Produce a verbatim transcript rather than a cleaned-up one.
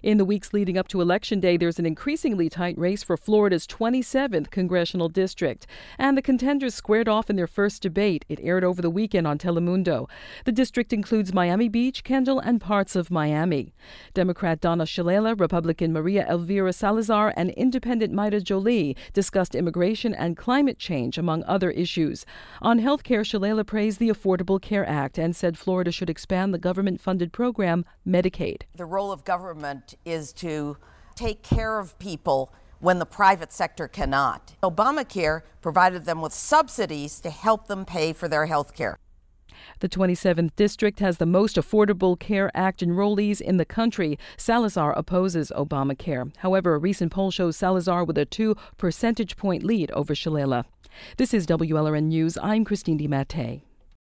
In the weeks leading up to Election Day, there's an increasingly tight race for Florida's twenty-seventh congressional district. And the contenders squared off in their first debate. It aired over the weekend on Telemundo. The district includes Miami Beach, Kendall, and parts of Miami. Democrat Donna Shalala, Republican Maria Elvira Salazar, and Independent Maida Jolie discussed immigration and climate change, among other issues. On health care, Shalala praised the Affordable Care Act and said Florida should expand the government-funded program, Medicaid. The role of government is to take care of people when the private sector cannot. Obamacare provided them with subsidies to help them pay for their health care. The twenty-seventh district has the most Affordable Care Act enrollees in the country. Salazar opposes Obamacare. However, a recent poll shows Salazar with a two percentage point lead over Shalala. This is W L R N News. I'm Christine DiMattei.